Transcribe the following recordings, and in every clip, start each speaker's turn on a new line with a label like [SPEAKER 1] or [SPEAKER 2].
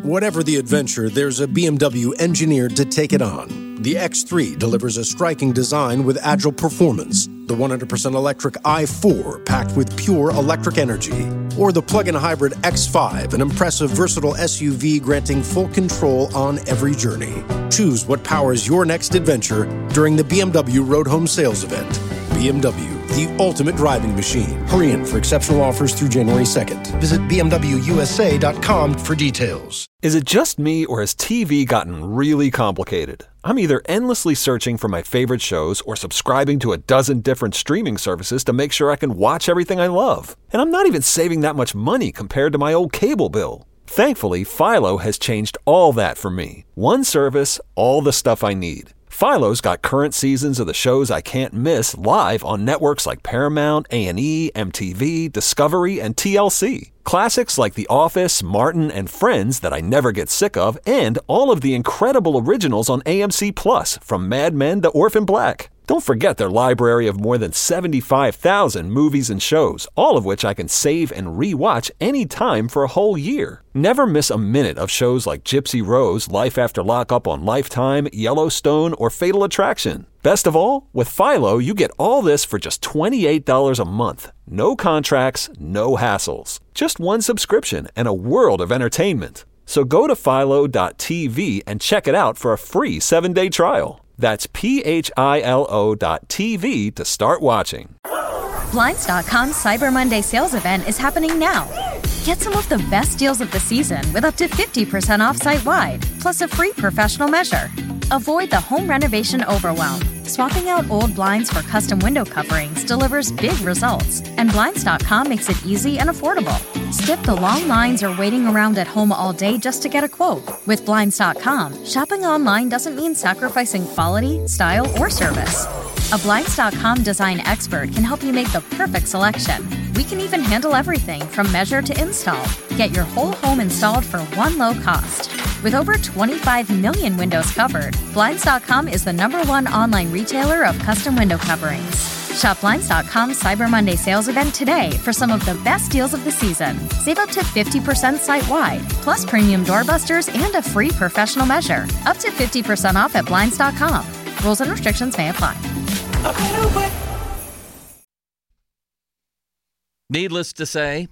[SPEAKER 1] Whatever the adventure, there's a BMW engineered to take it on. The X3 delivers a striking design with agile performance. The 100% electric i4 packed with pure electric energy. Or the plug-in hybrid X5, an impressive, versatile SUV granting full control on every journey. Choose what powers your next adventure during the BMW Road Home Sales Event. BMW, the ultimate driving machine. Hurry in for exceptional offers through January 2nd. Visit BMWUSA.com for details.
[SPEAKER 2] Is it just me, or has TV gotten really complicated? I'm either endlessly searching for my favorite shows or subscribing to a dozen different streaming services to make sure I can watch everything I love. And I'm not even saving that much money compared to my old cable bill. Thankfully, Philo has changed all that for me. One service, all the stuff I need. Philo's got current seasons of the shows I can't miss live on networks like Paramount, A&E, MTV, Discovery, and TLC. Classics like The Office, Martin, and Friends that I never get sick of, and all of the incredible originals on AMC Plus, from Mad Men to Orphan Black. Don't forget their library of more than 75,000 movies and shows, all of which I can save and re-watch anytime for a whole year. Never miss a minute of shows like Gypsy Rose, Life After Lockup on Lifetime, Yellowstone, or Fatal Attraction. Best of all, with Philo, you get all this for just $28 a month. No contracts, no hassles. Just one subscription and a world of entertainment. So go to philo.tv and check it out for a free 7-day trial. That's philo.tv to start watching.
[SPEAKER 3] Blinds.com's Cyber Monday sales event is happening now. Get some of the best deals of the season with up to 50% off site-wide, plus a free professional measure. Avoid the home renovation overwhelm. Swapping out old blinds for custom window coverings delivers big results, and Blinds.com makes it easy and affordable. Skip the long lines or waiting around at home all day just to get a quote. With Blinds.com, shopping online doesn't mean sacrificing quality, style, or service. A Blinds.com design expert can help you make the perfect selection. We can even handle everything from measure to install. Get your whole home installed for one low cost. With over 25 million windows covered, Blinds.com is the #1 online retailer of custom window coverings. Shop Blinds.com's Cyber Monday sales event today for some of the best deals of the season. Save up to 50% site-wide, plus premium doorbusters and a free professional measure. Up to 50% off at Blinds.com. Rules and restrictions may apply.
[SPEAKER 4] Needless to say,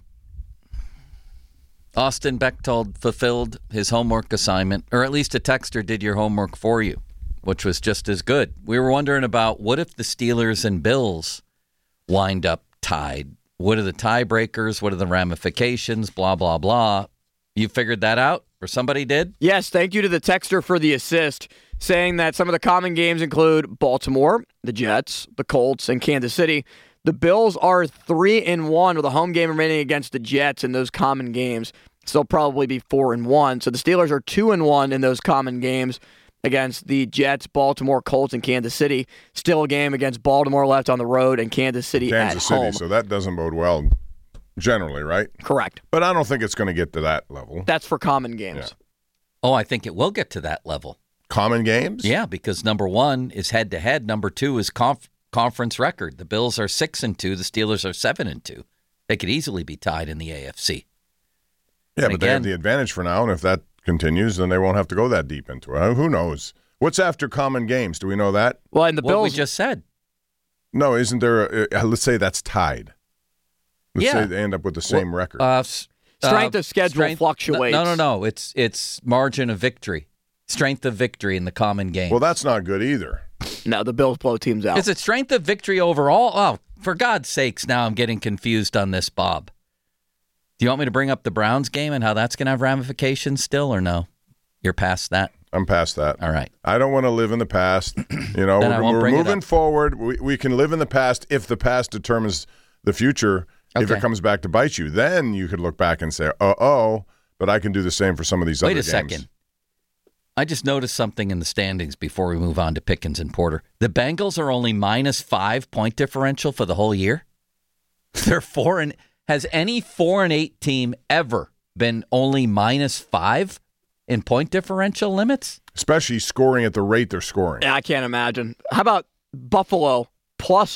[SPEAKER 4] Austin Bechtold fulfilled his homework assignment, or at least a texter did your homework for you, which was just as good. We were wondering about, what if the Steelers and Bills wind up tied? What are the tiebreakers? What are the ramifications? Blah, blah, blah. You figured that out, or somebody did?
[SPEAKER 5] Yes, thank you to the texter for the assist, saying that some of the common games include Baltimore, the Jets, the Colts, and Kansas City. The Bills are 3-1 with a home game remaining against the Jets in those common games. So they'll probably be 4-1. So the Steelers are 2-1 in those common games against the Jets, Baltimore, Colts, and Kansas City. Still a game against Baltimore left on the road and Kansas City at home.
[SPEAKER 6] So that doesn't bode well generally, right?
[SPEAKER 5] Correct.
[SPEAKER 6] But I don't think it's going to get to that level.
[SPEAKER 5] That's for common games.
[SPEAKER 6] Yeah.
[SPEAKER 4] Oh, I think it will get to that level.
[SPEAKER 6] Common games?
[SPEAKER 4] Yeah, because number 1 is head-to-head. Number 2 is conference record. The Bills are 6-2. The Steelers are 7-2. They could easily be tied in the AFC.
[SPEAKER 6] Yeah, but they have the advantage for now, and if that continues, then they won't have to go that deep into it. Who knows? What's after common games? Do we know that?
[SPEAKER 5] Well, and the Bills...
[SPEAKER 4] What we just said.
[SPEAKER 6] No, isn't there let's say that's tied. Let's say they end up with the same record.
[SPEAKER 5] Strength of schedule fluctuates.
[SPEAKER 4] No. It's margin of victory. Strength of victory in the common game.
[SPEAKER 6] Well, that's not good either.
[SPEAKER 5] No, the Bills blow teams out.
[SPEAKER 4] Is it strength of victory overall? Oh, for God's sakes, now I'm getting confused on this, Bob. Do you want me to bring up the Browns game and how that's going to have ramifications still, or no? You're past that?
[SPEAKER 6] I'm past that.
[SPEAKER 4] All right.
[SPEAKER 6] I don't want to live in the past. You know, we're moving forward. We can live in the past if the past determines the future. Okay. If it comes back to bite you, then you could look back and say, but I can do the same for some of these other games.
[SPEAKER 4] Wait a second. I just noticed something in the standings before we move on to Pickens and Porter. The Bengals are only -5 point differential for the whole year. They're 4 has any 4-8 team ever been only -5 in point differential limits?
[SPEAKER 6] Especially scoring at the rate they're scoring.
[SPEAKER 5] Yeah, I can't imagine. How about Buffalo plus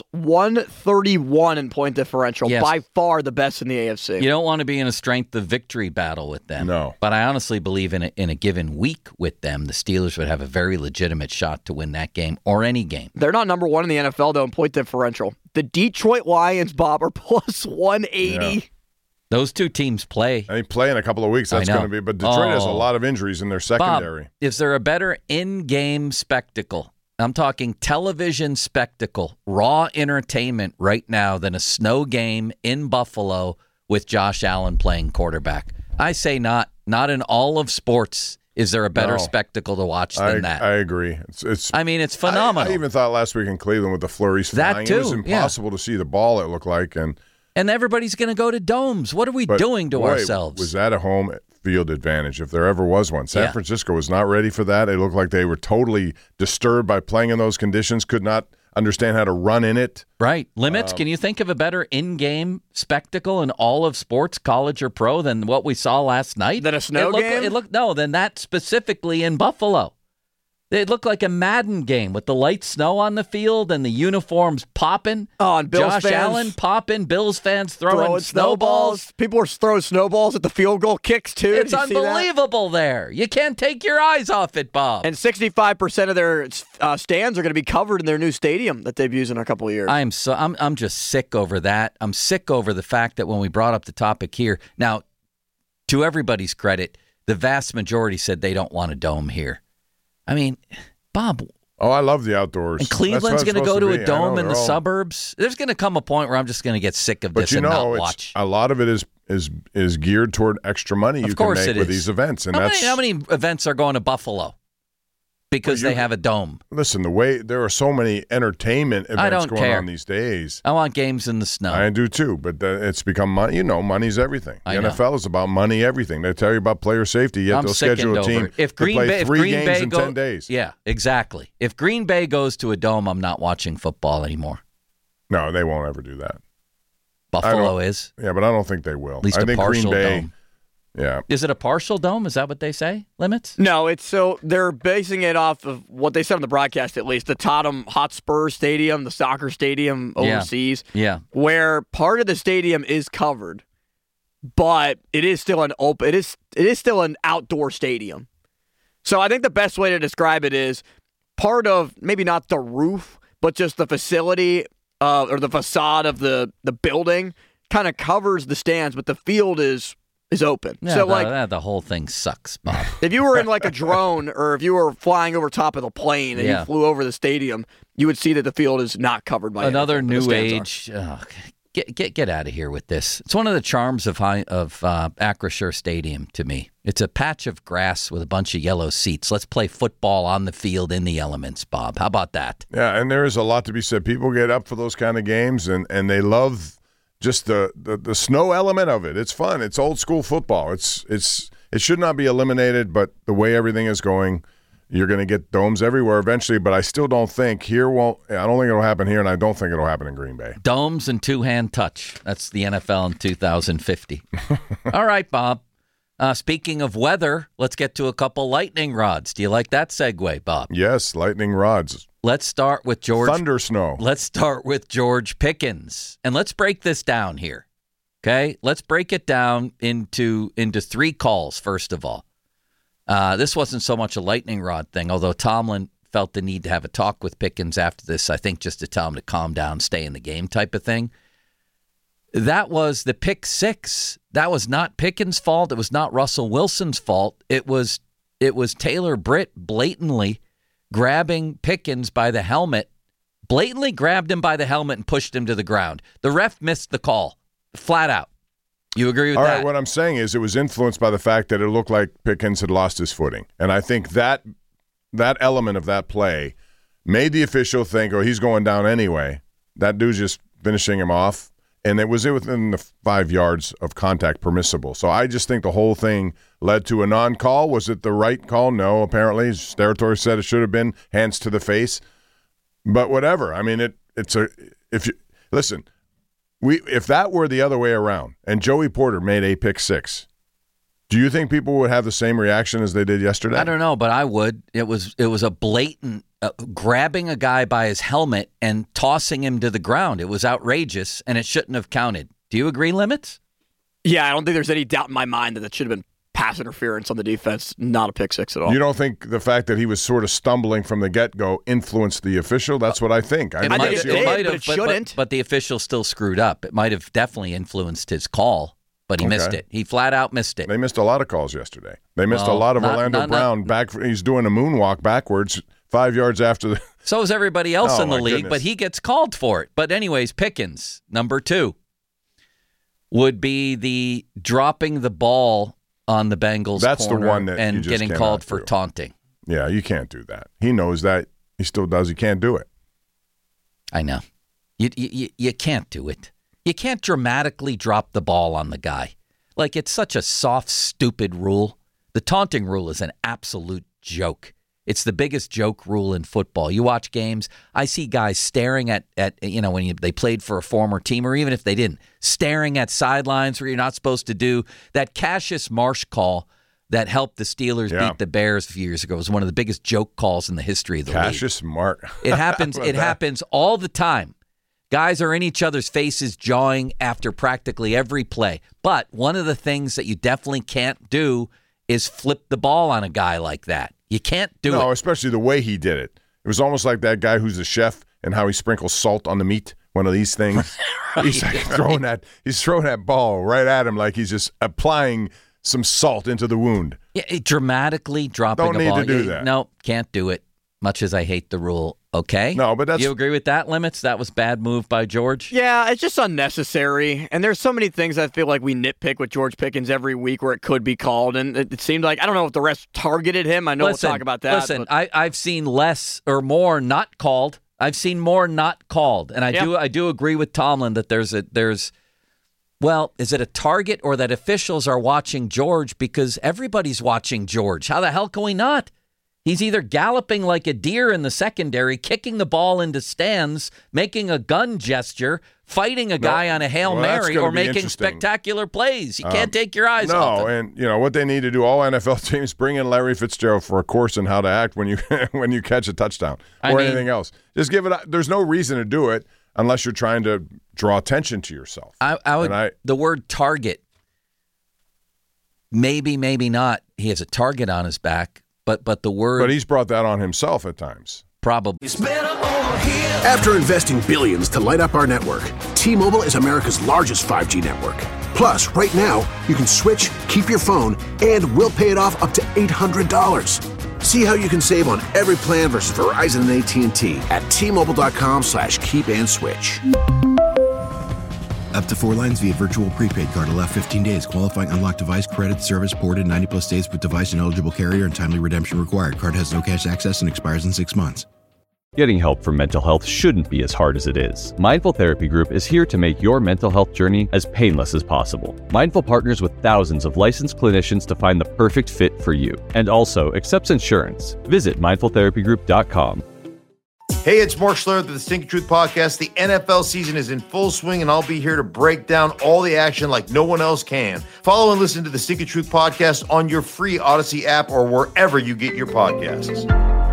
[SPEAKER 5] 131 in point differential.
[SPEAKER 4] Yes.
[SPEAKER 5] By far the best in the AFC.
[SPEAKER 4] You don't want to be in a strength of victory battle with them.
[SPEAKER 6] No.
[SPEAKER 4] But I honestly believe in a given week with them, the Steelers would have a very legitimate shot to win that game or any game.
[SPEAKER 5] They're not number one in the NFL, though, in point differential. The Detroit Lions, Bob, are plus 180.
[SPEAKER 6] Yeah.
[SPEAKER 4] Those two teams play.
[SPEAKER 6] They play in a couple of weeks. That's going to be. But Detroit has a lot of injuries in their secondary.
[SPEAKER 4] Bob, is there a better in-game spectacle? I'm talking television spectacle, raw entertainment right now than a snow game in Buffalo with Josh Allen playing quarterback. I say not. Not in all of sports is there a better spectacle to watch than that.
[SPEAKER 6] I agree. It's
[SPEAKER 4] phenomenal.
[SPEAKER 6] I even thought last week in Cleveland with the flurries flying, it was impossible to see the ball, it looked like.
[SPEAKER 4] And everybody's going to go to domes. What are we doing to ourselves?
[SPEAKER 6] Was that a home field advantage, if there ever was one? San Francisco was not ready for that. It looked like they were totally disturbed by playing in those conditions, could not understand how to run in it.
[SPEAKER 4] Right. Limits, can you think of a better in-game spectacle in all of sports, college or pro, than what we saw last night?
[SPEAKER 5] Than a snow game?
[SPEAKER 4] Than that specifically in Buffalo. It looked like a Madden game with the light snow on the field and the uniforms popping.
[SPEAKER 5] Oh, and Bills
[SPEAKER 4] Josh
[SPEAKER 5] fans
[SPEAKER 4] Allen popping, Bills fans throwing snowballs.
[SPEAKER 5] People were throwing snowballs at the field goal kicks, too.
[SPEAKER 4] It's unbelievable there. You can't take your eyes off it, Bob.
[SPEAKER 5] And 65% of their stands are going to be covered in their new stadium that they've used in a couple of years.
[SPEAKER 4] I'm just sick over that. I'm sick over the fact that when we brought up the topic here, now, to everybody's credit, the vast majority said they don't want a dome here. I mean, Bob.
[SPEAKER 6] Oh, I love the outdoors.
[SPEAKER 4] And Cleveland's going to go to a dome in the suburbs. There's going to come a point where I'm just going to get sick of this and not watch.
[SPEAKER 6] A lot of it is geared toward extra money you can make with these events. And
[SPEAKER 4] how many events are going to Buffalo because they have a dome?
[SPEAKER 6] Listen, there are so many entertainment events going on these days.
[SPEAKER 4] I want games in the snow.
[SPEAKER 6] I do too, but it's become money. Money's everything. The NFL is about money, everything. They tell you about player safety, yet they'll schedule a team to play 3 games in 10 days.
[SPEAKER 4] Yeah, exactly. If Green Bay goes to a dome, I'm not watching football anymore.
[SPEAKER 6] No, they won't ever do that.
[SPEAKER 4] Buffalo is.
[SPEAKER 6] Yeah, but I don't think they will.
[SPEAKER 4] At least I think
[SPEAKER 6] partial
[SPEAKER 4] Green Bay,
[SPEAKER 6] dome. Yeah.
[SPEAKER 4] Is it a partial dome? Is that what they say? Limits?
[SPEAKER 5] No, they're basing it off of what they said on the broadcast, at least, the Tottenham Hotspur Stadium, the soccer stadium overseas.
[SPEAKER 4] Yeah.
[SPEAKER 5] Where part of the stadium is covered, but it is still it is still an outdoor stadium. So I think the best way to describe it is part of maybe not the roof, but just the facility or the facade of the building kind of covers the stands, but the field is open.
[SPEAKER 4] Yeah,
[SPEAKER 5] so
[SPEAKER 4] the whole thing sucks, Bob.
[SPEAKER 5] If you were in like a drone or if you were flying over top of the plane and you flew over the stadium, you would see that the field is not covered by
[SPEAKER 4] another
[SPEAKER 5] anything,
[SPEAKER 4] new age. Get out of here with this. It's one of the charms of Acrisure Stadium to me. It's a patch of grass with a bunch of yellow seats. Let's play football on the field in the elements, Bob. How about that?
[SPEAKER 6] Yeah, and there is a lot to be said. People get up for those kind of games and they love just the snow element of it. It's fun. It's old school football. It should not be eliminated, but the way everything is going, you're going to get domes everywhere eventually. But I still don't think I don't think it'll happen here, and I don't think it'll happen in Green Bay.
[SPEAKER 4] Domes and two-hand touch. That's the NFL in 2050. All right, Bob. Speaking of weather, let's get to a couple lightning rods. Do you like that segue, Bob?
[SPEAKER 6] Yes, lightning rods.
[SPEAKER 4] Let's start with George.
[SPEAKER 6] Thunder snow.
[SPEAKER 4] Let's start with George Pickens. And let's break this down here. Okay? Let's break it down into 3 calls, first of all. This wasn't so much a lightning rod thing, although Tomlin felt the need to have a talk with Pickens after this, I think just to tell him to calm down, stay in the game type of thing. That was the pick 6. That was not Pickens' fault. It was not Russell Wilson's fault. It was Taylor Britt blatantly grabbing Pickens by the helmet, blatantly grabbed him by the helmet and pushed him to the ground. The ref missed the call, flat out. You agree with that?
[SPEAKER 6] All right, what I'm saying is it was influenced by the fact that it looked like Pickens had lost his footing. And I think that element of that play made the official think, oh, he's going down anyway. That dude's just finishing him off. And it was within the 5 yards of contact permissible. So I just think the whole thing led to a non-call. Was it the right call? No, apparently. Steratore said it should have been hands to the face. But whatever. I mean, listen, if that were the other way around and Joey Porter made a pick 6, do you think people would have the same reaction as they did yesterday?
[SPEAKER 4] I don't know, but I would. It was a blatant grabbing a guy by his helmet and tossing him to the ground. It was outrageous, and it shouldn't have counted. Do you agree, Limits?
[SPEAKER 5] Yeah, I don't think there's any doubt in my mind that should have been pass interference on the defense, not a pick six at all.
[SPEAKER 6] You don't think the fact that he was sort of stumbling from the get-go influenced the official? That's what I think.
[SPEAKER 5] I think it did, but it shouldn't.
[SPEAKER 4] But the official still screwed up. It might have definitely influenced his call, but he missed it. He flat out missed it.
[SPEAKER 6] They missed a lot of calls yesterday. They missed a lot of Orlando Brown. He's doing a moonwalk backwards 5 yards after the...
[SPEAKER 4] So is everybody else in the league, but he gets called for it. But anyways, Pickens, number 2, would be the dropping the ball on the Bengals
[SPEAKER 6] That's
[SPEAKER 4] corner
[SPEAKER 6] the one that
[SPEAKER 4] and getting called for taunting.
[SPEAKER 6] Yeah, you can't do that. He knows that. He still does. He can't do it.
[SPEAKER 4] I know. You can't do it. You can't dramatically drop the ball on the guy. Like, it's such a soft, stupid rule. The taunting rule is an absolute joke. It's the biggest joke rule in football. You watch games, I see guys staring at when they played for a former team, or even if they didn't, staring at sidelines where you're not supposed to do. That Cassius Marsh call that helped the Steelers beat the Bears a few years ago was one of the biggest joke calls in the history of the league.
[SPEAKER 6] Cassius Marsh.
[SPEAKER 4] It happens. It happens all the time. Guys are in each other's faces jawing after practically every play. But one of the things that you definitely can't do is flip the ball on a guy like that. You can't do it.
[SPEAKER 6] No, especially the way he did it. It was almost like that guy who's a chef and how he sprinkles salt on the meat. One of these things. He's throwing that ball right at him like he's just applying some salt into the wound.
[SPEAKER 4] Yeah, dramatically dropping a ball.
[SPEAKER 6] Don't need to do that.
[SPEAKER 4] No, can't do it. Much as I hate the rule. Okay.
[SPEAKER 6] No, but
[SPEAKER 4] you agree with that, Limits? That was bad move by George?
[SPEAKER 5] Yeah, it's just unnecessary. And there's so many things I feel like we nitpick with George Pickens every week where it could be called. And it seemed like, I don't know if the refs targeted him. I know we'll talk about that.
[SPEAKER 4] Listen, I've seen less or more not called. I've seen more not called. And I do agree with Tomlin that there's is it a target or that officials are watching George because everybody's watching George? How the hell can we not? He's either galloping like a deer in the secondary, kicking the ball into stands, making a gun gesture, fighting a guy on a Hail Mary, or making spectacular plays. You can't take your eyes off him.
[SPEAKER 6] And what they need to do, all NFL teams, bring in Larry Fitzgerald for a course on how to act when you catch a touchdown or anything else. Just give it. There's no reason to do it unless you're trying to draw attention to yourself.
[SPEAKER 4] The word target, maybe not. He has a target on his back. But the word...
[SPEAKER 6] But he's brought that on himself at times.
[SPEAKER 4] Probably.
[SPEAKER 7] After investing billions to light up our network, T-Mobile is America's largest 5G network. Plus, right now, you can switch, keep your phone, and we'll pay it off up to $800. See how you can save on every plan versus Verizon and AT&T at T-Mobile.com/keep-and-switch.
[SPEAKER 8] Up to 4 lines via virtual prepaid card. Allow 15 days. Qualifying unlocked device credit service ported 90+ states with device and eligible carrier and timely redemption required. Card has no cash access and expires in 6 months.
[SPEAKER 9] Getting help for mental health shouldn't be as hard as it is. Mindful Therapy Group is here to make your mental health journey as painless as possible. Mindful partners with thousands of licensed clinicians to find the perfect fit for you, and also accepts insurance. Visit mindfultherapygroup.com.
[SPEAKER 10] Hey, it's Mark Schlereth of the Stinky Truth Podcast. The NFL season is in full swing, and I'll be here to break down all the action like no one else can. Follow and listen to the Stinky Truth Podcast on your free Odyssey app or wherever you get your podcasts.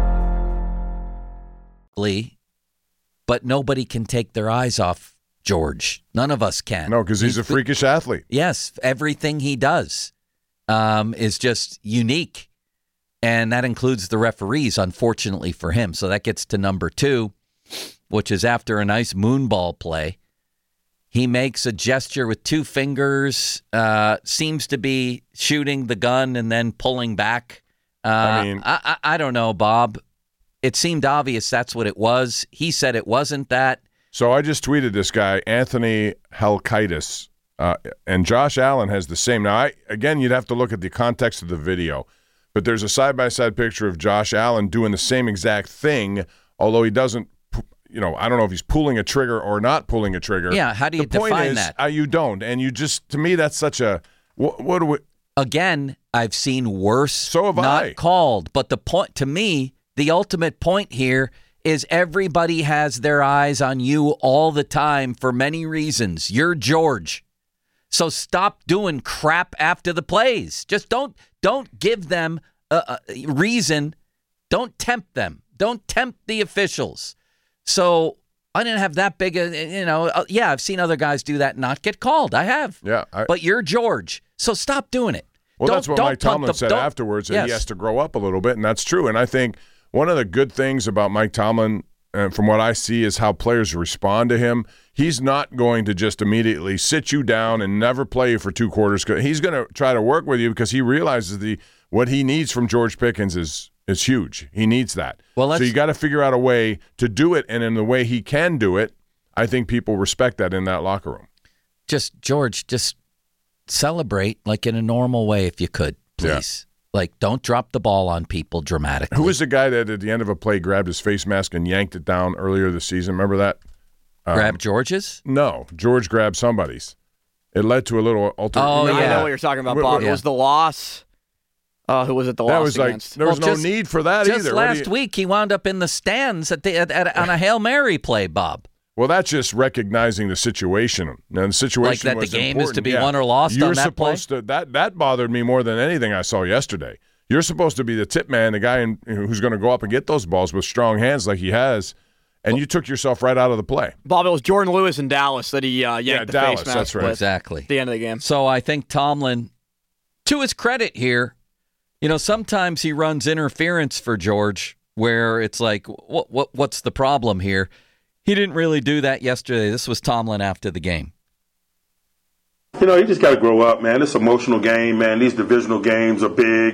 [SPEAKER 4] But nobody can take their eyes off George. None of us can.
[SPEAKER 6] No, because he's a freakish athlete.
[SPEAKER 4] Yes, everything he does is just unique. And that includes the referees, unfortunately for him. So that gets to number 2, which is after a nice moonball play. He makes a gesture with 2 fingers, seems to be shooting the gun and then pulling back. I don't know, Bob. It seemed obvious that's what it was. He said it wasn't that.
[SPEAKER 6] So I just tweeted this guy, Anthony Halkitis, and Josh Allen has the same. Now, you'd have to look at the context of the video. But there's a side-by-side picture of Josh Allen doing the same exact thing, although he doesn't, I don't know if he's pulling a trigger or not pulling a trigger.
[SPEAKER 4] Yeah, how do you define that?
[SPEAKER 6] You don't. And you just, to me, that's such a, what do we?
[SPEAKER 4] Again, I've seen worse
[SPEAKER 6] not
[SPEAKER 4] called. But the point, to me, the ultimate point here is everybody has their eyes on you all the time for many reasons. You're George. So stop doing crap after the plays. Just don't give them a reason. Don't tempt them. Don't tempt the officials. So I didn't have that big I've seen other guys do that and not get called. I have.
[SPEAKER 6] Yeah.
[SPEAKER 4] But you're George, so stop doing it.
[SPEAKER 6] Well, that's what Mike Tomlin said afterwards, that he has to grow up a little bit, and that's true. And I think one of the good things about Mike Tomlin, from what I see, is how players respond to him. He's not going to just immediately sit you down and never play you for 2 quarters. He's going to try to work with you because he realizes what he needs from George Pickens is huge. He needs that. So you got to figure out a way to do it, and in the way he can do it, I think people respect that in that locker room.
[SPEAKER 4] George, celebrate like in a normal way if you could, please. Yeah. Like, don't drop the ball on people dramatically.
[SPEAKER 6] Who was the guy that at the end of a play grabbed his face mask and yanked it down earlier this season? Remember that?
[SPEAKER 4] Grab George's?
[SPEAKER 6] No, George grabbed somebody's. It led to a little altercation.
[SPEAKER 5] Oh, yeah. I know what you're talking about, Bob. It was the loss. Who was it the loss against?
[SPEAKER 6] There was no need for that either.
[SPEAKER 4] Just last week, he wound up in the stands on a Hail Mary play, Bob.
[SPEAKER 6] Well, that's just recognizing the situation. And the situation
[SPEAKER 4] like that
[SPEAKER 6] was
[SPEAKER 4] the game
[SPEAKER 6] important.
[SPEAKER 4] Is to be won or lost
[SPEAKER 6] You're
[SPEAKER 4] on that
[SPEAKER 6] supposed
[SPEAKER 4] play?
[SPEAKER 6] To, that bothered me more than anything I saw yesterday. You're supposed to be the tip man, the guy who's going to go up and get those balls with strong hands like he has, and you took yourself right out of the play.
[SPEAKER 5] Bob, it was Jordan Lewis in Dallas that he yanked the
[SPEAKER 6] Dallas,
[SPEAKER 5] face mask
[SPEAKER 6] that's right.
[SPEAKER 5] with
[SPEAKER 4] Exactly.
[SPEAKER 5] at the end of the game.
[SPEAKER 4] So I think Tomlin, to his credit here, sometimes he runs interference for George where it's like, what's the problem here? He didn't really do that yesterday. This was Tomlin after the game.
[SPEAKER 11] You just got to grow up, man. It's an emotional game, man. These divisional games are big.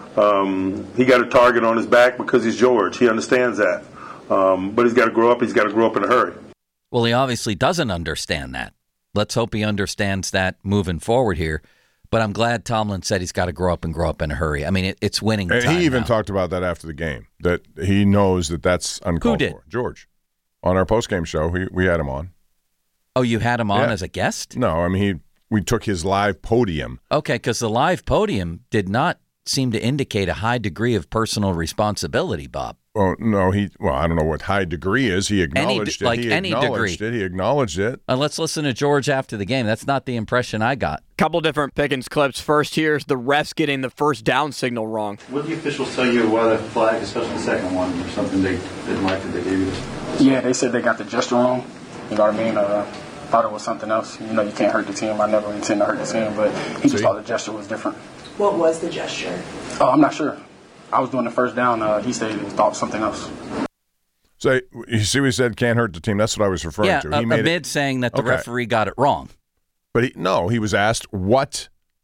[SPEAKER 11] He got a target on his back because he's George. He understands that. But he's got to grow up. He's got to grow up in a hurry.
[SPEAKER 4] Well, he obviously doesn't understand that. Let's hope he understands that moving forward here. But I'm glad Tomlin said he's got to grow up in a hurry. I mean, it's winning time.
[SPEAKER 6] And he even
[SPEAKER 4] now.
[SPEAKER 6] talked about that after the game, that he knows that's uncalled for. George. On our postgame show, we had him on.
[SPEAKER 4] Oh, you had him on as a guest?
[SPEAKER 6] No, I mean, we took his live podium.
[SPEAKER 4] Okay, because the live podium did not seem to indicate a high degree of personal responsibility, Bob.
[SPEAKER 6] Oh, no, I don't know what high degree is. He acknowledged it. He acknowledged it.
[SPEAKER 4] Let's listen to George after the game. That's not the impression I got.
[SPEAKER 5] Couple different Pickens clips. First, here's the refs getting the first down signal wrong.
[SPEAKER 12] What did the officials tell you whether the flag, especially the second one, or something they didn't like that they gave you?
[SPEAKER 13] Yeah, they said they got the gesture wrong. You know what I mean? Thought it was something else. You can't hurt the team. I never intend to hurt the team, but he just thought the gesture was different.
[SPEAKER 14] What was the gesture?
[SPEAKER 13] Oh, I'm not sure. I was doing the first down. He said he thought something else.
[SPEAKER 6] So you see, we said can't hurt the team. That's what I was referring to.
[SPEAKER 4] He made saying that the referee got it wrong.
[SPEAKER 6] But he was asked what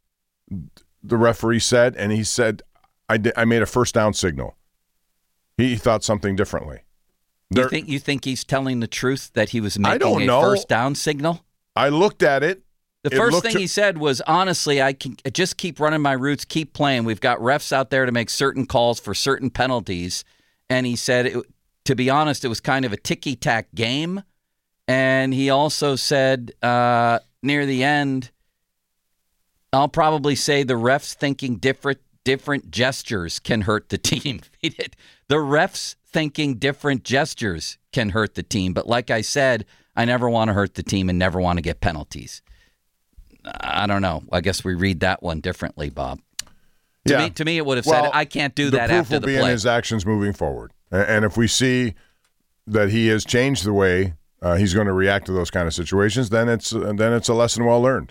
[SPEAKER 6] the referee said, and he said, I made a first down signal. He thought something differently.
[SPEAKER 4] You think he's telling the truth that he was making a first down signal?
[SPEAKER 6] I looked at it.
[SPEAKER 4] The first thing he said was, honestly, I can just keep running my routes, keep playing. We've got refs out there to make certain calls for certain penalties. And he said, to be honest, it was kind of a ticky-tack game. And he also said near the end, I'll probably say the refs thinking different gestures can hurt the team. The refs thinking different gestures can hurt the team. But like I said, I never want to hurt the team and never want to get penalties. I don't know. I guess we read that one differently, Bob. To me, it would have said, I can't do that after the play.
[SPEAKER 6] The proof will be in his actions moving forward. And if we see that he has changed the way he's going to react to those kind of situations, then it's a lesson well learned.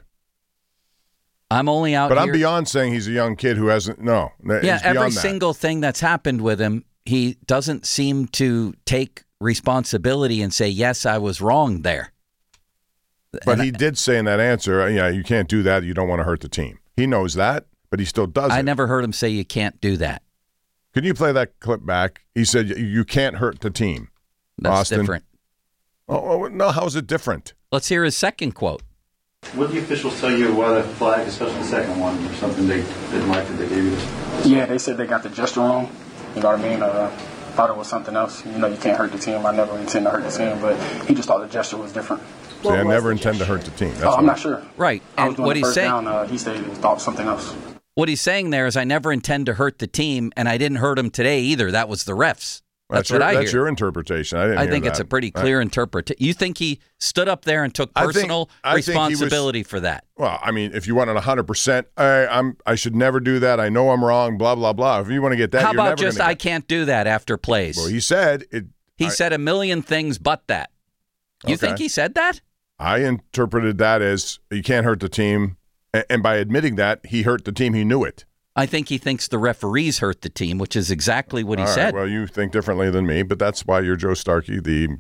[SPEAKER 4] I'm only out
[SPEAKER 6] But
[SPEAKER 4] here.
[SPEAKER 6] I'm beyond saying he's a young kid who hasn't, no.
[SPEAKER 4] Yeah, every single thing that's happened with him, he doesn't seem to take responsibility and say, yes, I was wrong there.
[SPEAKER 6] But he did say in that answer, you can't do that. You don't want to hurt the team. He knows that, but he still does it.
[SPEAKER 4] I never heard him say you can't do that.
[SPEAKER 6] Can you play that clip back? He said you can't hurt the team.
[SPEAKER 4] That's
[SPEAKER 6] Austin.
[SPEAKER 4] different.
[SPEAKER 6] Oh, no, how is it different?
[SPEAKER 4] Let's hear his second quote.
[SPEAKER 12] What did the officials tell you whether the flag, especially the second one, or something they didn't like that they gave you?
[SPEAKER 13] Yeah, they said they got the gesture wrong. You know what I mean? Thought it was something else. You can't hurt the team. I never intend to hurt the team, but he just thought the gesture was different.
[SPEAKER 6] See, I never intend to hurt the team.
[SPEAKER 13] I'm not sure.
[SPEAKER 4] Right. And what he's saying,
[SPEAKER 13] he said he thought something else.
[SPEAKER 4] What he's saying there is, I never intend to hurt the team, and I didn't hurt him today either. That was the refs. That's what I hear.
[SPEAKER 6] That's your interpretation. I
[SPEAKER 4] think it's a pretty clear interpretation. You think he stood up there and took personal responsibility for that?
[SPEAKER 6] Well, I mean, if you want it 100%, I should never do that. I know I'm wrong, blah, blah, blah. If you want to get that,
[SPEAKER 4] how
[SPEAKER 6] you're
[SPEAKER 4] about
[SPEAKER 6] never
[SPEAKER 4] just I can't do that after plays?
[SPEAKER 6] Well, he said it.
[SPEAKER 4] He said a million things but that. You think he said that?
[SPEAKER 6] I interpreted that as you can't hurt the team. And by admitting that, he hurt the team. He knew it.
[SPEAKER 4] I think he thinks the referees hurt the team, which is exactly what he said.
[SPEAKER 6] Well, you think differently than me, but that's why you're Joe Starkey, the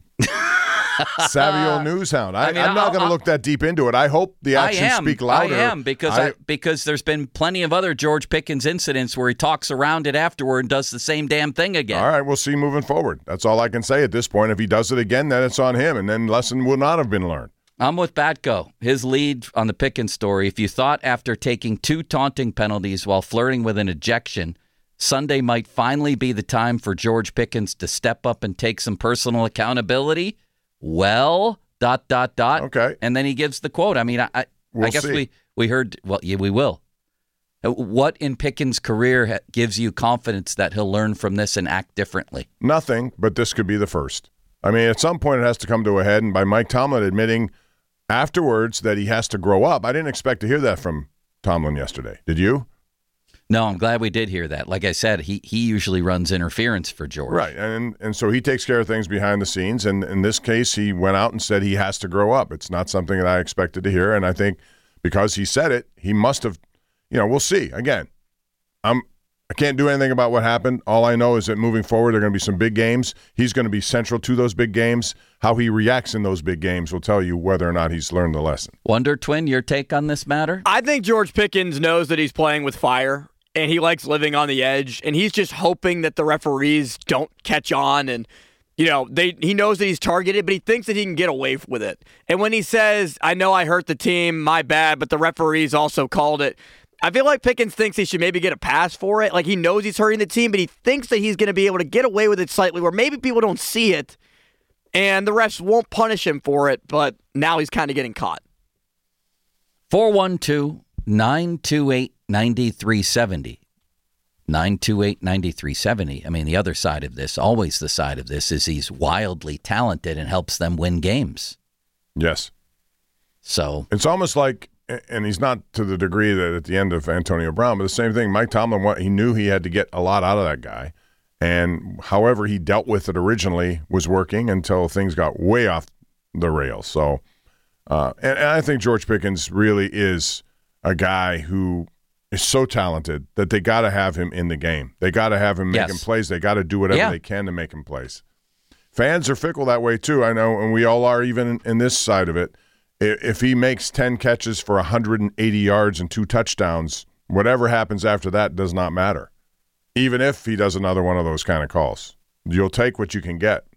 [SPEAKER 6] savvy old news hound. I'm not going to look that deep into it. I hope the actions speak louder.
[SPEAKER 4] I am, because there's been plenty of other George Pickens incidents where he talks around it afterward and does the same damn thing again.
[SPEAKER 6] All right, we'll see moving forward. That's all I can say at this point. If he does it again, then it's on him, and then lesson will not have been learned.
[SPEAKER 4] I'm with Batko. His lead on the Pickens story. If you thought after taking 2 taunting penalties while flirting with an ejection, Sunday might finally be the time for George Pickens to step up and take some personal accountability, well, ...
[SPEAKER 6] Okay.
[SPEAKER 4] And then he gives the quote. I mean, I guess we heard, well, yeah, we will. What in Pickens' career gives you confidence that he'll learn from this and act differently?
[SPEAKER 6] Nothing, but this could be the first. I mean, at some point it has to come to a head, and by Mike Tomlin admitting afterwards that he has to grow up. I didn't expect to hear that from Tomlin yesterday. Did you?
[SPEAKER 4] No, I'm glad we did hear that. Like I said, he usually runs interference for George.
[SPEAKER 6] Right, and so he takes care of things behind the scenes, and in this case, he went out and said he has to grow up. It's not something that I expected to hear, and I think because he said it, he must have, we'll see. Again, I can't do anything about what happened. All I know is that moving forward, there are going to be some big games. He's going to be central to those big games. How he reacts in those big games will tell you whether or not he's learned the lesson.
[SPEAKER 4] Wonder Twin, your take on this matter?
[SPEAKER 5] I think George Pickens knows that he's playing with fire, and he likes living on the edge, and he's just hoping that the referees don't catch on, and he knows that he's targeted, but he thinks that he can get away with it. And when he says, I know I hurt the team, my bad, but the referees also called it, I feel like Pickens thinks he should maybe get a pass for it. Like, he knows he's hurting the team, but he thinks that he's going to be able to get away with it slightly where maybe people don't see it, and the refs won't punish him for it, but now he's kind of getting caught.
[SPEAKER 4] 412-928-9370. 928-9370. I mean, the other side of this, always the side of this, is he's wildly talented and helps them win games.
[SPEAKER 6] Yes.
[SPEAKER 4] So
[SPEAKER 6] it's almost like, and he's not to the degree that at the end of Antonio Brown, but the same thing. Mike Tomlin, he knew he had to get a lot out of that guy. And however he dealt with it originally was working until things got way off the rails. So, and I think George Pickens really is a guy who is so talented that they got to have him in the game. They got to have him making plays. They got to do whatever they can to make him plays. Fans are fickle that way too, I know, and we all are even in this side of it. If he makes 10 catches for 180 yards and 2 touchdowns, whatever happens after that does not matter. Even if he does another one of those kind of calls. You'll take what you can get.